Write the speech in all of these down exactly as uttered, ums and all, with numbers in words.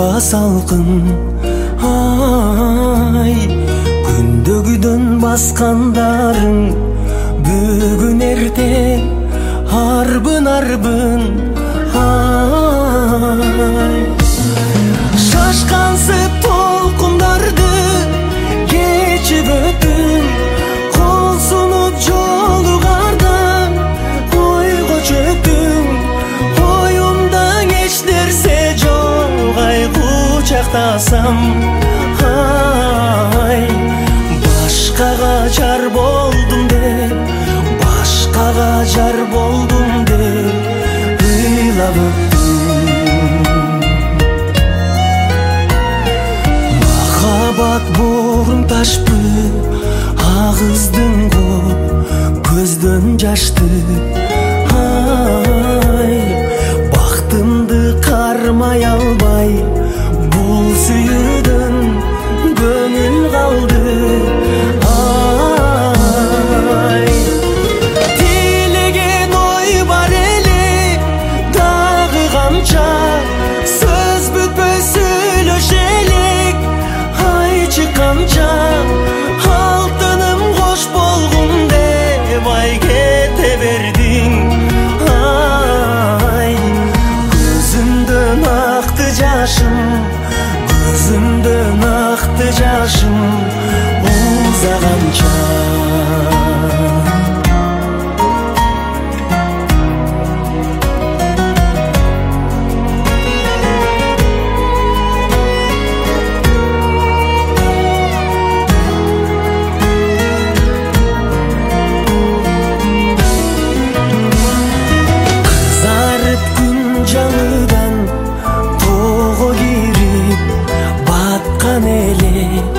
салкын ай күндөгүдөн баскандарың бүгүн эртең арбын арбын ай шашкансып толкундарды кечип өттүм кол сунуп жолугардан ойго чөктүм оюмда эч нерсе жок ай кучактасам ай башкага жар болдум деп башкага жар болдум деп ыйлап өттүм махаббат боорун ташпы агыздың коп көздөн жашты ай бактымды кармай албай бул сүйүүдөн көңүл калды ай тилеген ой бар эле дагы канча сөз бүтпөй сүйлөшелик айчы канча алтыным кош болгум деп ай кете бердиң ай көзүмдөн акты жашым көзүмдөн акты жашым узаганча кызарып күн жаңыдан тоого кирип баткан эле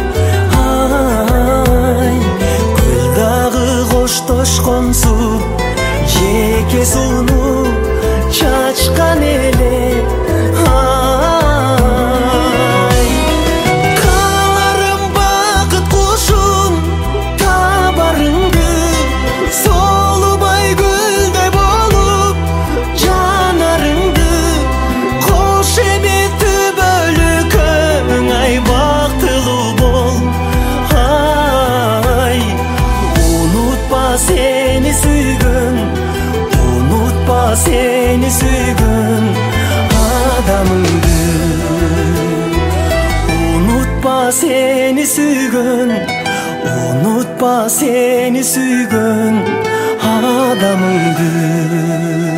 ай көл дагы коштошконсуп жеке сууну чачкан эле ай кааларым бакыт кушум табарыңды солубай гүлдөй болуп жанарыңды кош эми түбөлүкөң ай бактылуу бол ай унутпа сени сүйгөн унутпа сени сүйгөн адамыңды унутпа сени сүйгөн унутпа сени сүйгөн адамыңды